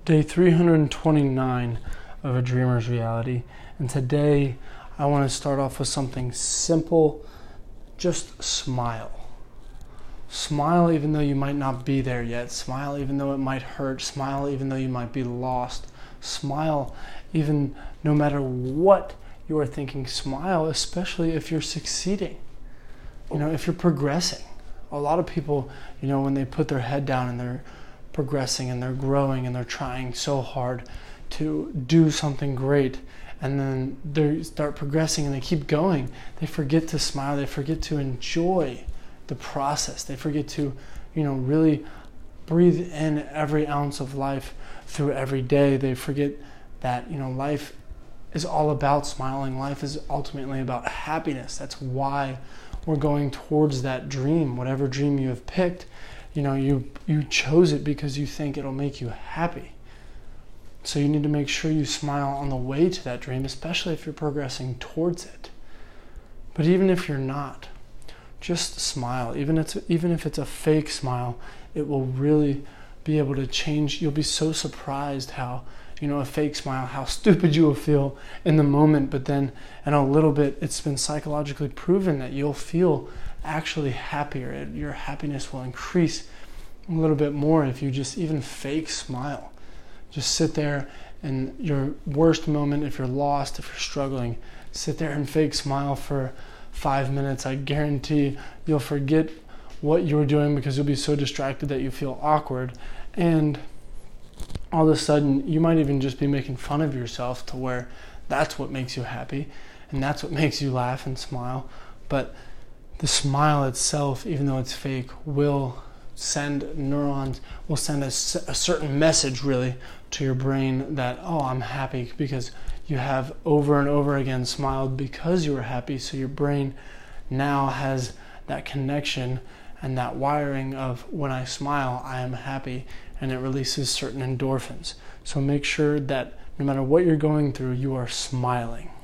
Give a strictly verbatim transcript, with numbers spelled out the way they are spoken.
Day three hundred twenty-nine of A Dreamer's Reality, and today I want to start off with something simple. Just smile. Smile even though you might not be there yet. Smile even though it might hurt. Smile even though you might be lost. Smile even no matter what you are thinking. Smile especially if you're succeeding. You know, if you're progressing. A lot of people, you know, when they put their head down and they're progressing and they're growing and they're trying so hard to do something great, and then they start progressing and they keep going, they forget to smile, they forget to enjoy the process, they forget to, you know, really breathe in every ounce of life through every day. They forget that, you know, life is all about smiling. Life is ultimately about happiness. That's why we're going towards that dream, whatever dream you have picked. You know, you you chose it because you think it'll make you happy. So you need to make sure you smile on the way to that dream, especially if you're progressing towards it. But even if you're not, just smile. Even if it's, even if it's a fake smile, it will really be able to change. You'll be so surprised how, you know, a fake smile, how stupid you will feel in the moment, but then in a little bit, it's been psychologically proven that you'll feel actually happier. Your happiness will increase a little bit more if you just even fake smile. Just sit there in your worst moment, if you're lost, if you're struggling, sit there and fake smile for five minutes. I guarantee you'll forget what you were doing because you'll be so distracted that you feel awkward. And all of a sudden, you might even just be making fun of yourself to where that's what makes you happy and that's what makes you laugh and smile. But the smile itself, even though it's fake, will send neurons, will send a, a certain message really to your brain that, oh, I'm happy, because you have over and over again smiled because you were happy. So your brain now has that connection and that wiring of, when I smile, I am happy, and it releases certain endorphins. So make sure that no matter what you're going through, you are smiling.